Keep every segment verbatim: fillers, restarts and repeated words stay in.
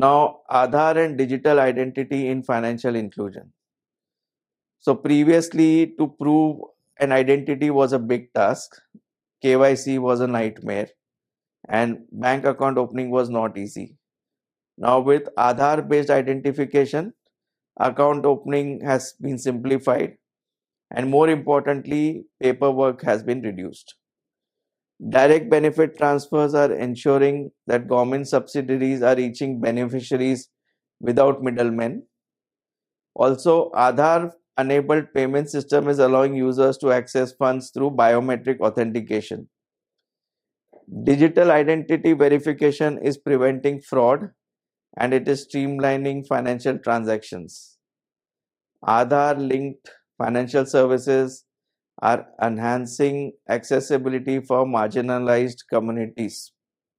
Now, Aadhaar and digital identity in financial inclusion. So previously, to prove an identity was a big task. K Y C was a nightmare and bank account opening was not easy. Now with Aadhaar based identification, account opening has been simplified and more importantly, paperwork has been reduced. Direct benefit transfers are ensuring that government subsidies are reaching beneficiaries without middlemen. Also, Aadhaar enabled payment system is allowing users to access funds through biometric authentication. Digital identity verification is preventing fraud and it is streamlining financial transactions. Aadhaar linked financial services are enhancing accessibility for marginalized communities.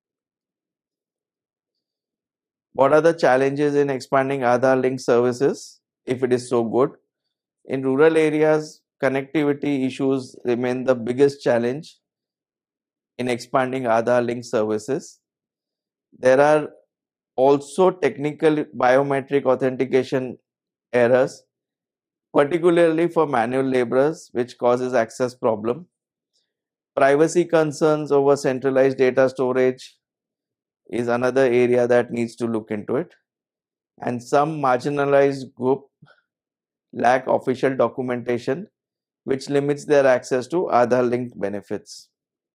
What are the challenges in expanding Aadhaar linked services if it is so good? In rural areas, connectivity issues remain the biggest challenge in expanding Aadhaar linked services. There are also technical biometric authentication errors, particularly for manual laborers, which causes access problem. Privacy concerns over centralized data storage is another area that needs to look into it. And some marginalized group lack official documentation, which limits their access to Aadhaar linked benefits.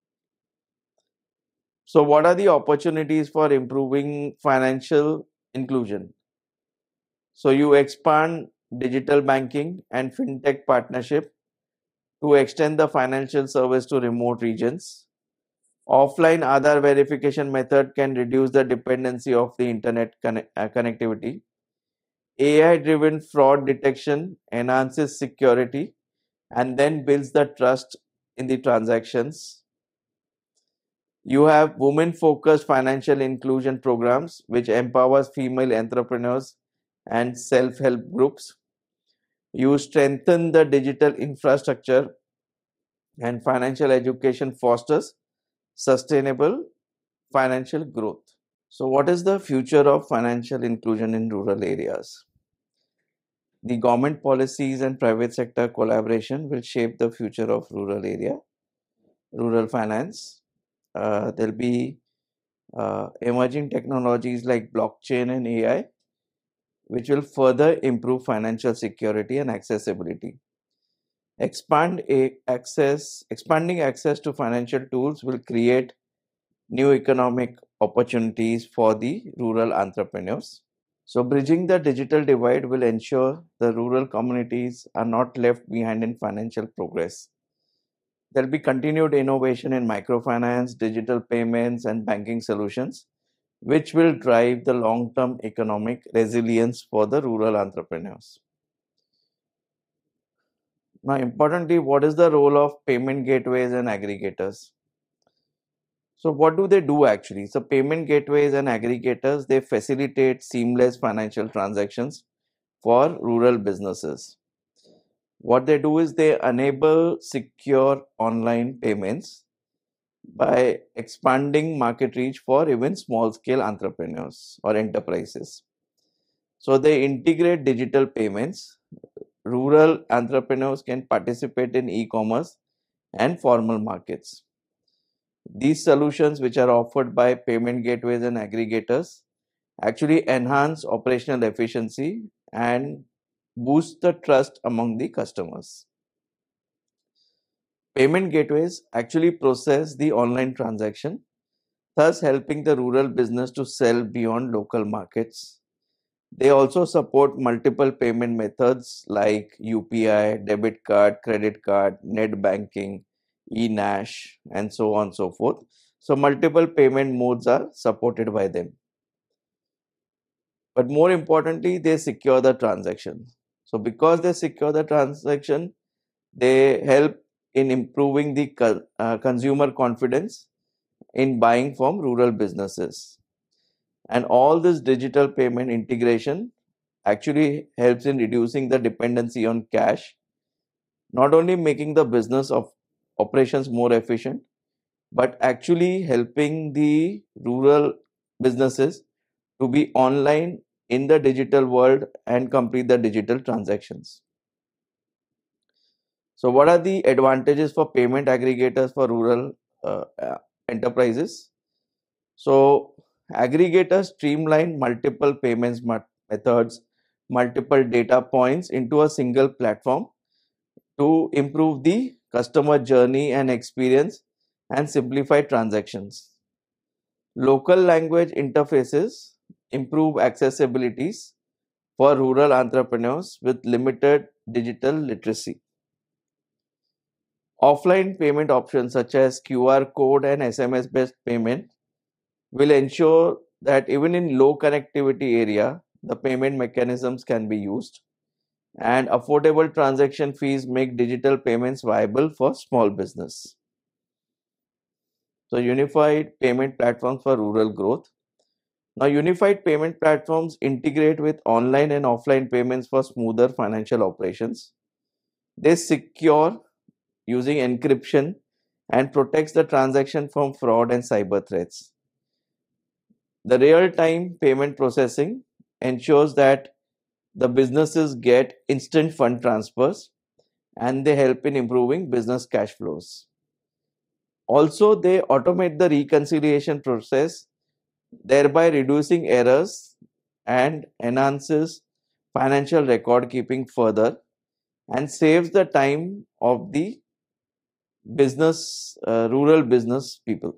So what are the opportunities for improving financial inclusion? So you expand digital banking and fintech partnership to extend the financial service to remote regions. Offline Aadhaar verification method can reduce the dependency of the internet connect, uh, connectivity. A I-driven fraud detection enhances security and then builds the trust in the transactions. You have women-focused financial inclusion programs which empowers female entrepreneurs and self-help groups. You strengthen the digital infrastructure and financial education fosters sustainable financial growth. So what is the future of financial inclusion in rural areas? The government policies and private sector collaboration will shape the future of rural area, rural finance. Uh, there'll be uh, emerging technologies like blockchain and A I, which will further improve financial security and accessibility. Expand a access, expanding access to financial tools will create new economic opportunities for the rural entrepreneurs. So bridging the digital divide will ensure the rural communities are not left behind in financial progress. There will be continued innovation in microfinance, digital payments, and banking solutions, which will drive the long-term economic resilience for the rural entrepreneurs. Now, importantly, what is the role of payment gateways and aggregators? So what do they do actually? So payment gateways and aggregators, they facilitate seamless financial transactions for rural businesses. What they do is they enable secure online payments by expanding market reach for even small scale entrepreneurs or enterprises. So they integrate digital payments. Rural entrepreneurs can participate in e-commerce and formal markets. These solutions, which are offered by payment gateways and aggregators, actually enhance operational efficiency and boost the trust among the customers. Payment gateways actually process the online transaction, thus helping the rural business to sell beyond local markets. They also support multiple payment methods like U P I, debit card, credit card, net banking, e-Nash, and so on and so forth. So multiple payment modes are supported by them. But more importantly, they secure the transaction. So because they secure the transaction, they help in improving the co uh, consumer confidence in buying from rural businesses. And all this digital payment integration actually helps in reducing the dependency on cash, not only making the business of operations more efficient, but actually helping the rural businesses to be online in the digital world and complete the digital transactions. So what are the advantages for payment aggregators for rural uh, uh, enterprises? So aggregators streamline multiple payments methods, multiple data points into a single platform to improve the customer journey and experience and simplify transactions. Local language interfaces improve accessibilities for rural entrepreneurs with limited digital literacy. Offline payment options such as Q R code and S M S based payment will ensure that even in low connectivity area, the payment mechanisms can be used, and affordable transaction fees make digital payments viable for small business. So unified payment platforms for rural growth. Now unified payment platforms integrate with online and offline payments for smoother financial operations. They secure using encryption and protects the transaction from fraud and cyber threats. The real-time payment processing ensures that the businesses get instant fund transfers and they help in improving business cash flows. Also, they automate the reconciliation process, thereby reducing errors and enhances financial record keeping further and saves the time of the business, uh, rural business people.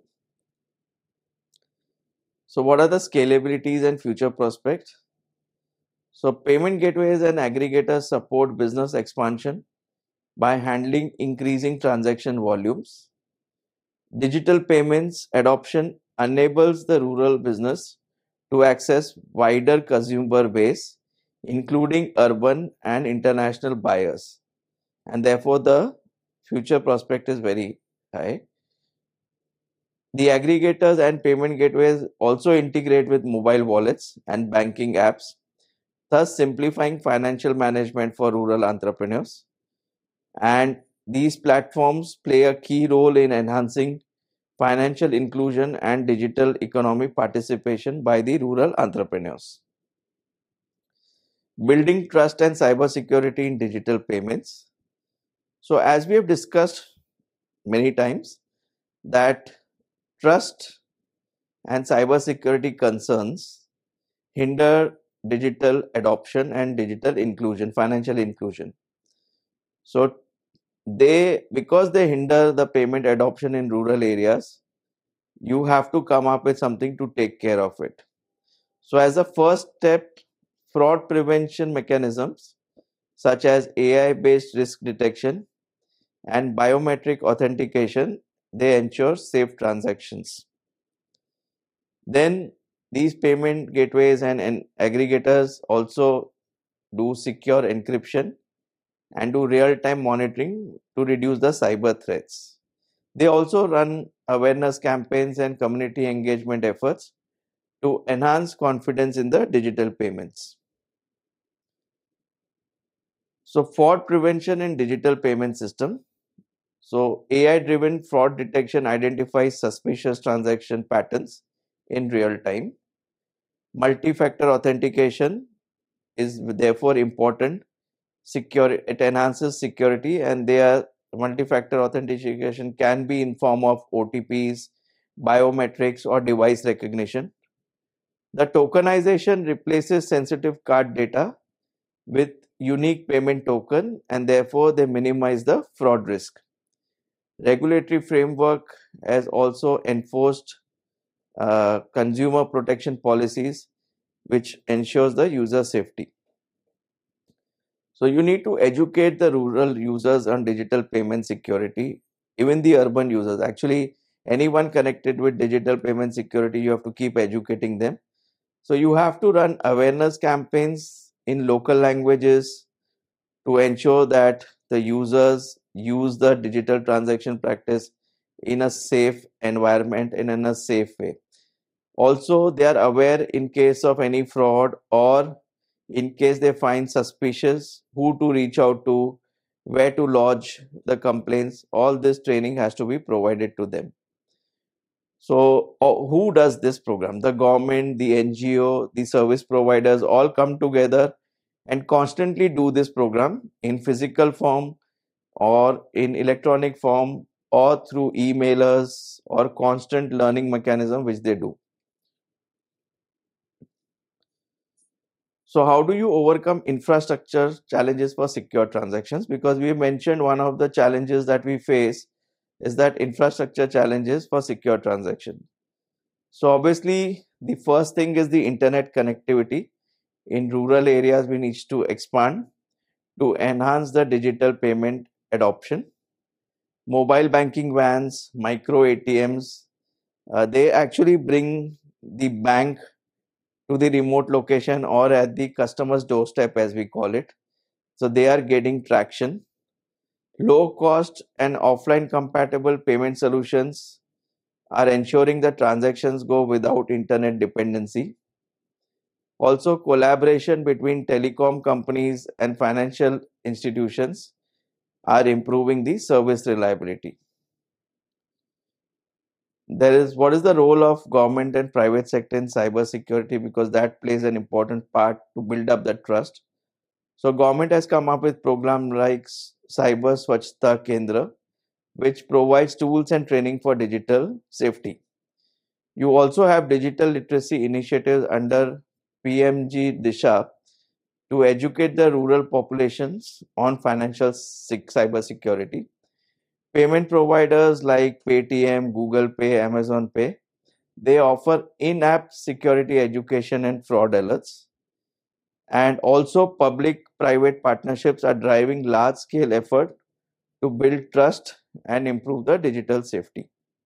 So what are the scalabilities and future prospects? So payment gateways and aggregators support business expansion by handling increasing transaction volumes. Digital payments adoption enables the rural business to access wider consumer base, including urban and international buyers, and therefore the future prospect is very high. The aggregators and payment gateways also integrate with mobile wallets and banking apps, thus simplifying financial management for rural entrepreneurs. And these platforms play a key role in enhancing financial inclusion and digital economic participation by the rural entrepreneurs. Building trust and cybersecurity in digital payments. So as we have discussed many times, that trust and cybersecurity concerns hinder digital adoption and digital inclusion, financial inclusion. So they, because they hinder the payment adoption in rural areas, you have to come up with something to take care of it. So as a first step, fraud prevention mechanisms such as A I based risk detection and biometric authentication, they ensure safe transactions. Then these payment gateways and, and aggregators also do secure encryption and do real-time monitoring to reduce the cyber threats. They also run awareness campaigns and community engagement efforts to enhance confidence in the digital payments. So fraud prevention in digital payment system. So A I-driven fraud detection identifies suspicious transaction patterns in real time. Multi-factor authentication is therefore important. Secure, it enhances security, and their multi-factor authentication can be in form of O T Ps, biometrics, or device recognition. The tokenization replaces sensitive card data with unique payment token, and therefore they minimize the fraud risk. Regulatory framework has also enforced uh, consumer protection policies which ensures the user safety. So you need to educate the rural users on digital payment security, even the urban users. Actually, anyone connected with digital payment security, you have to keep educating them. So you have to run awareness campaigns in local languages to ensure that the users use the digital transaction practice in a safe environment and in a safe way. Also, they are aware in case of any fraud, or in case they find suspicious, who to reach out to, where to lodge the complaints. All this training has to be provided to them. So uh, who does this program? The government, the N G O, the service providers all come together and constantly do this program in physical form or in electronic form or through emailers or constant learning mechanism which they do. So how do you overcome infrastructure challenges for secure transactions? Because we mentioned one of the challenges that we face is that infrastructure challenges for secure transaction. So obviously the first thing is the internet connectivity. In rural areas we need to expand to enhance the digital payment adoption. Mobile banking vans, micro A T Ms, uh, they actually bring the bank to the remote location or at the customer's doorstep, as we call it. So they are getting traction. Low cost and offline compatible payment solutions are ensuring that transactions go without internet dependency. Also, collaboration between telecom companies and financial institutions are improving the service reliability. There is what is the role of government and private sector in cyber security, because that plays an important part to build up that trust. So government has come up with program like Cyber Swachhta Kendra, which provides tools and training for digital safety. You also have digital literacy initiatives under P M G Disha to educate the rural populations on financial cyber security. Payment providers like Paytm, Google Pay, Amazon Pay, they offer in-app security education and fraud alerts. And also public-private partnerships are driving large-scale effort to build trust and improve the digital safety.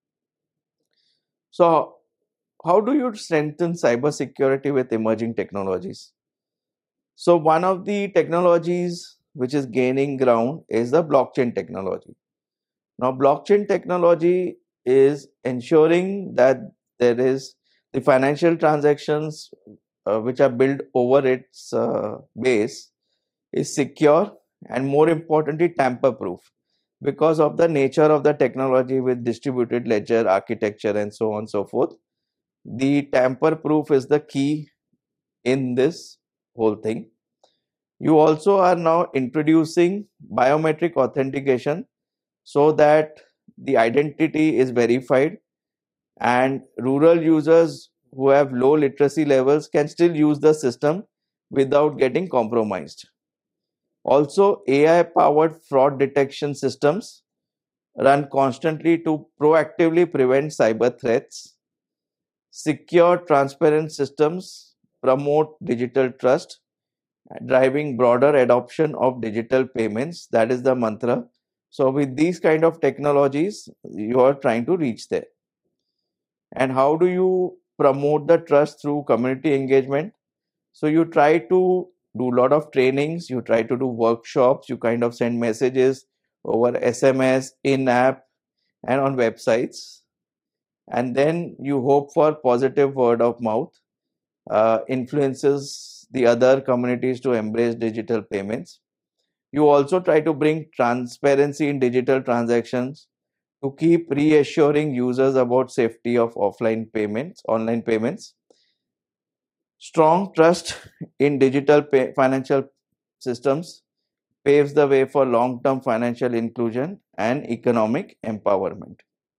So how do you strengthen cyber security with emerging technologies? So one of the technologies which is gaining ground is the blockchain technology. Now, blockchain technology is ensuring that there is the financial transactions uh, which are built over its uh, base is secure and, more importantly, tamper proof, because of the nature of the technology with distributed ledger architecture and so on and so forth. The tamper proof is the key in this whole thing. You also are now introducing biometric authentication so that the identity is verified and rural users who have low literacy levels can still use the system without getting compromised. Also, A I powered fraud detection systems run constantly to proactively prevent cyber threats. Secure, transparent systems promote digital trust, driving broader adoption of digital payments. That is the mantra. So with these kind of technologies, you are trying to reach there. And how do you promote the trust through community engagement? So you try to do a lot of trainings, you try to do workshops, you kind of send messages over S M S, in-app, and on websites. And then you hope for positive word of mouth, uh, influences the other communities to embrace digital payments. You also try to bring transparency in digital transactions to keep reassuring users about safety of offline payments, online payments. Strong trust in digital pay, financial systems paves the way for long-term financial inclusion and economic empowerment.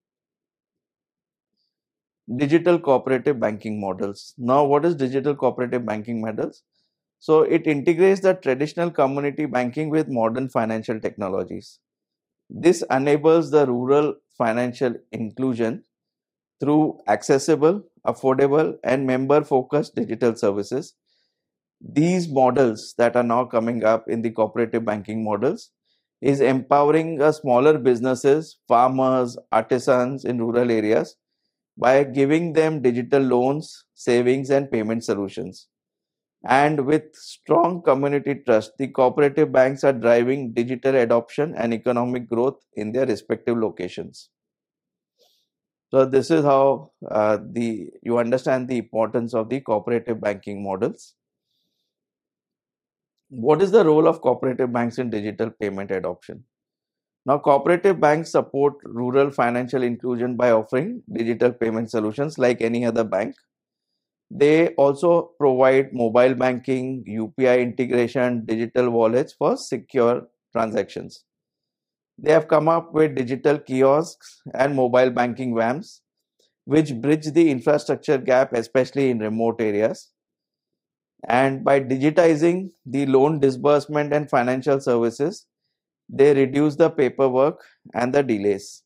Digital cooperative banking models. Now, what is digital cooperative banking models? So, it integrates the traditional community banking with modern financial technologies. This enables the rural financial inclusion through accessible, affordable, and member-focused digital services. These models that are now coming up in the cooperative banking models is empowering uh, smaller businesses, farmers, artisans in rural areas by giving them digital loans, savings, and payment solutions. And with strong community trust, the cooperative banks are driving digital adoption and economic growth in their respective locations. So this is how uh, the you understand the importance of the cooperative banking models. What is the role of cooperative banks in digital payment adoption? Now, cooperative banks support rural financial inclusion by offering digital payment solutions like any other bank. They also provide mobile banking, U P I integration, digital wallets for secure transactions. They have come up with digital kiosks and mobile banking V A Ms, which bridge the infrastructure gap, especially in remote areas. And by digitizing the loan disbursement and financial services, they reduce the paperwork and the delays.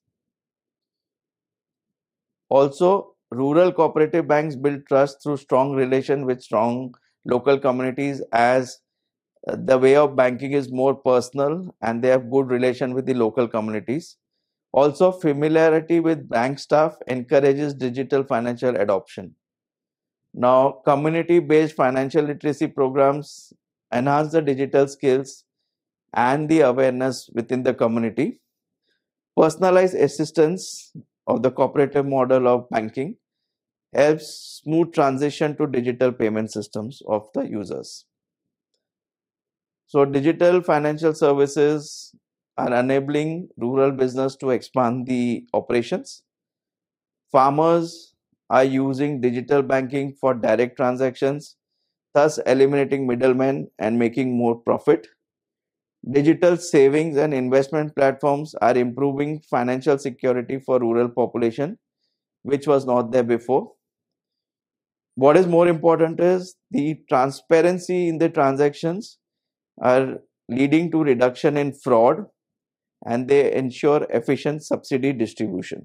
Also, rural cooperative banks build trust through strong relation with strong local communities, as uh, the way of banking is more personal and they have good relation with the local communities. Also, familiarity with bank staff encourages digital financial adoption. Now, community-based financial literacy programs enhance the digital skills and the awareness within the community. Personalized assistance of the cooperative model of banking helps smooth transition to digital payment systems of the users. So, digital financial services are enabling rural business to expand the operations. Farmers are using digital banking for direct transactions, thus eliminating middlemen and making more profit. Digital savings and investment platforms are improving financial security for rural population, which was not there before. What is more important is the transparency in the transactions are leading to reduction in fraud, and they ensure efficient subsidy distribution.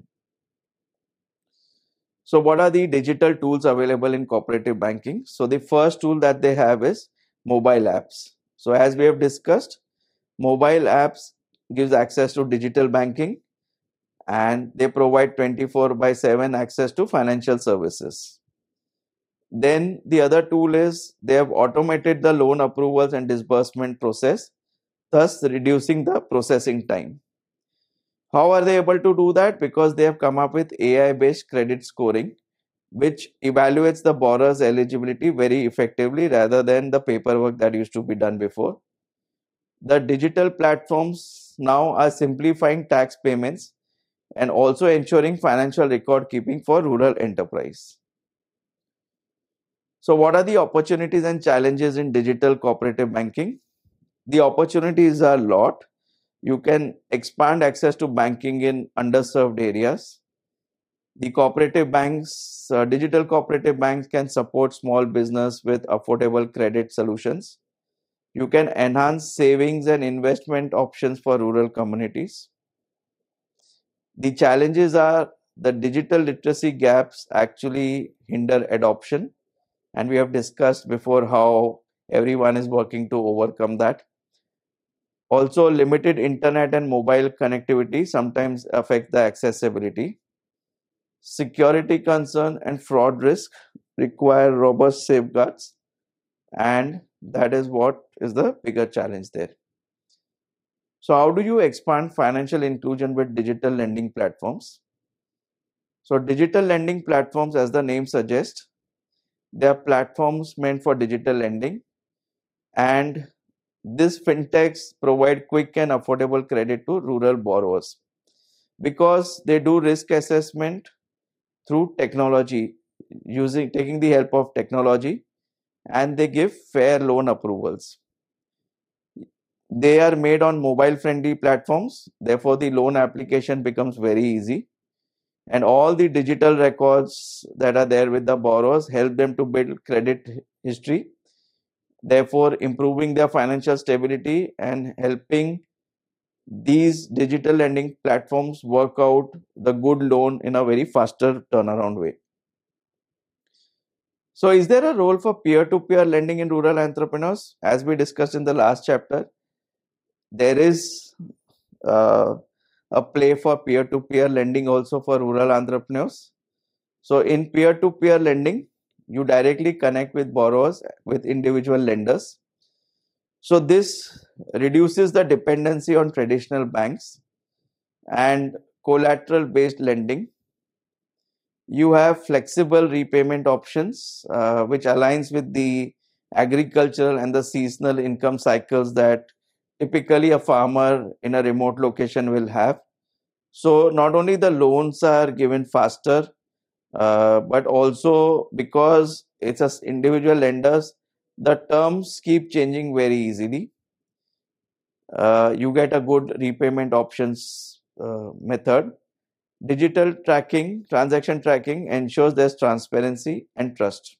So what are the digital tools available in cooperative banking? So the first tool that they have is mobile apps. So as we have discussed, mobile apps gives access to digital banking, and they provide twenty-four by seven access to financial services. Then the other tool is they have automated the loan approvals and disbursement process, thus reducing the processing time. How are they able to do that? Because they have come up with A I-based credit scoring, which evaluates the borrower's eligibility very effectively rather than the paperwork that used to be done before. The digital platforms now are simplifying tax payments and also ensuring financial record keeping for rural enterprise. So what are the opportunities and challenges in digital cooperative banking? The opportunities are a lot. You can expand access to banking in underserved areas. The cooperative banks, uh, digital cooperative banks can support small business with affordable credit solutions. You can enhance savings and investment options for rural communities. The challenges are the digital literacy gaps actually hinder adoption, and we have discussed before how everyone is working to overcome that. Also, limited internet and mobile connectivity sometimes affect the accessibility. Security concern and fraud risk require robust safeguards, and that is what is the bigger challenge there. So how do you expand financial inclusion with digital lending platforms? So digital lending platforms, as the name suggests, they are platforms meant for digital lending, and these fintechs provide quick and affordable credit to rural borrowers because they do risk assessment through technology, using taking the help of technology, and they give fair loan approvals. They are made on mobile friendly platforms, therefore the loan application becomes very easy, and all the digital records that are there with the borrowers help them to build credit history, therefore improving their financial stability and helping these digital lending platforms work out the good loan in a very faster turnaround way. So is there a role for peer-to-peer lending in rural entrepreneurs? As we discussed in the last chapter, there is uh, a play for peer-to-peer lending also for rural entrepreneurs. So in peer-to-peer lending, you directly connect with borrowers with individual lenders. So this reduces the dependency on traditional banks and collateral based lending. You have flexible repayment options, uh, which aligns with the agricultural and the seasonal income cycles that typically a farmer in a remote location will have. So not only the loans are given faster, uh, but also because it's as individual lenders, the terms keep changing very easily. Uh, you get a good repayment options uh, method. Digital tracking, transaction tracking ensures there's transparency and trust.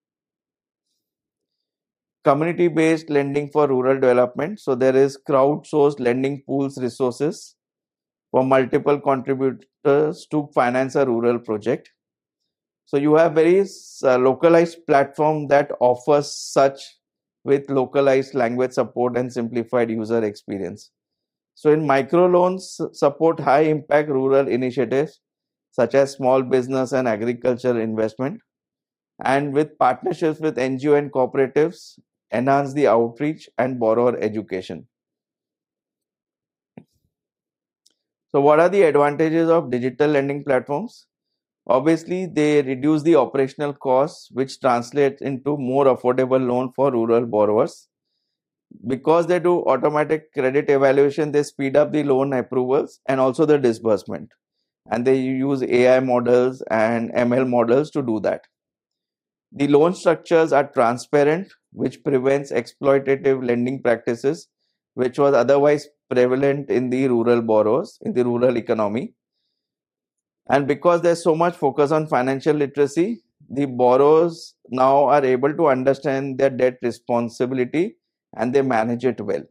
Community-based lending for rural development. So there is crowdsourced lending pools resources for multiple contributors to finance a rural project. So you have very uh, localized platform that offers such with localized language support and simplified user experience. So in microloans support high impact rural initiatives such as small business and agriculture investment, and with partnerships with N G O and cooperatives enhance the outreach and borrower education. So what are the advantages of digital lending platforms? Obviously, they reduce the operational costs, which translates into more affordable loan for rural borrowers. Because they do automatic credit evaluation, they speed up the loan approvals and also the disbursement. And they use A I models and M L models to do that. The loan structures are transparent, which prevents exploitative lending practices, which was otherwise prevalent in the rural borrowers, in the rural economy. And because there's so much focus on financial literacy, the borrowers now are able to understand their debt responsibility and they manage it well.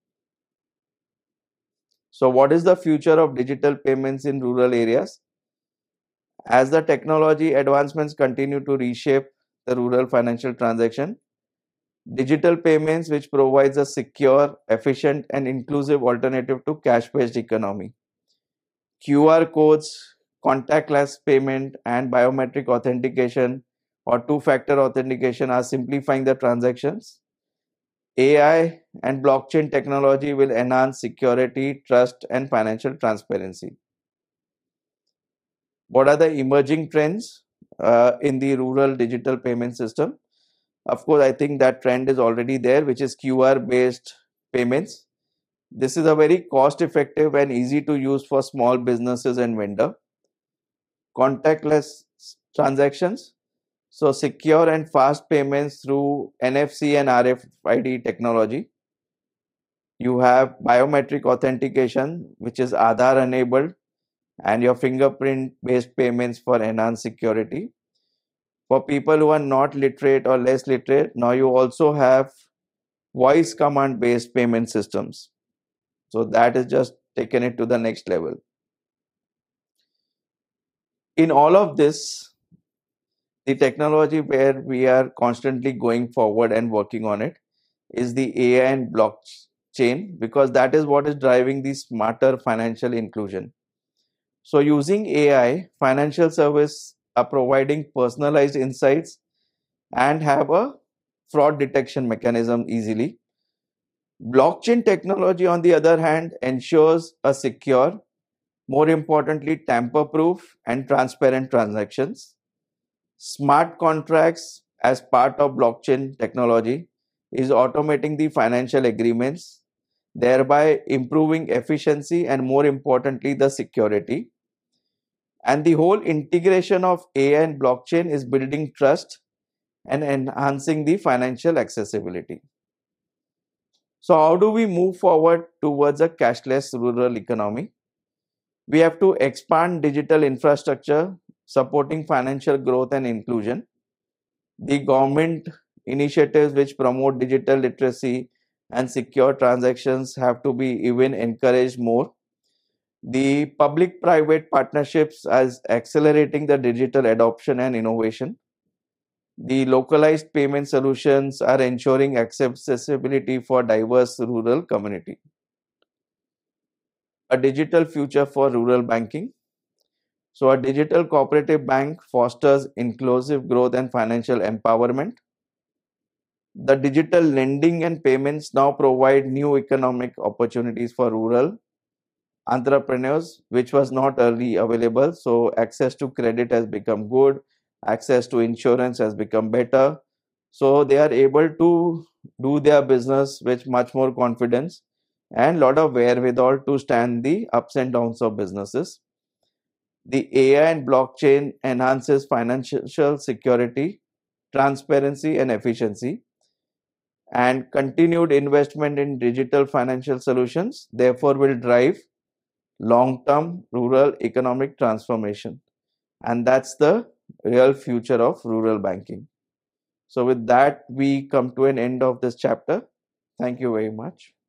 So, what is the future of digital payments in rural areas? As the technology advancements continue to reshape the rural financial transaction, digital payments, which provides a secure, efficient, and inclusive alternative to cash-based economy. Q R codes, contactless payment, and biometric authentication or two-factor authentication are simplifying the transactions. A I and blockchain technology will enhance security, trust, and financial transparency. What are the emerging trends uh, in the rural digital payment system? Of course, I think that trend is already there, which is Q R based payments. This is a very cost effective and easy to use for small businesses and vendor. Contactless transactions. So secure and fast payments through N F C and R F I D technology. You have biometric authentication, which is Aadhaar enabled, and your fingerprint based payments for enhanced security. For people who are not literate or less literate, now you also have voice command based payment systems. So that is just taken it to the next level. In all of this, the technology where we are constantly going forward and working on it is the A I and blockchain, because that is what is driving the smarter financial inclusion. So using A I, financial service are providing personalized insights and have a fraud detection mechanism easily. Blockchain technology, on the other hand, ensures a secure, more importantly, tamper-proof and transparent transactions. Smart contracts, as part of blockchain technology, is automating the financial agreements, thereby improving efficiency and, more importantly, the security. And the whole integration of A I and blockchain is building trust and enhancing the financial accessibility. So how do we move forward towards a cashless rural economy? We have to expand digital infrastructure, supporting financial growth and inclusion. The government initiatives which promote digital literacy and secure transactions have to be even encouraged more. The public-private partnerships as accelerating the digital adoption and innovation. The localized payment solutions are ensuring accessibility for diverse rural community. A digital future for rural banking. So a digital cooperative bank fosters inclusive growth and financial empowerment. The digital lending and payments now provide new economic opportunities for rural entrepreneurs, which was not early available. So access to credit has become good, access to insurance has become better. So they are able to do their business with much more confidence and lot of wherewithal to stand the ups and downs of businesses. The A I and blockchain enhances financial security, transparency, and efficiency, and continued investment in digital financial solutions therefore will drive long-term rural economic transformation, and that's the real future of rural banking. So with that, we come to an end of this chapter. Thank you very much.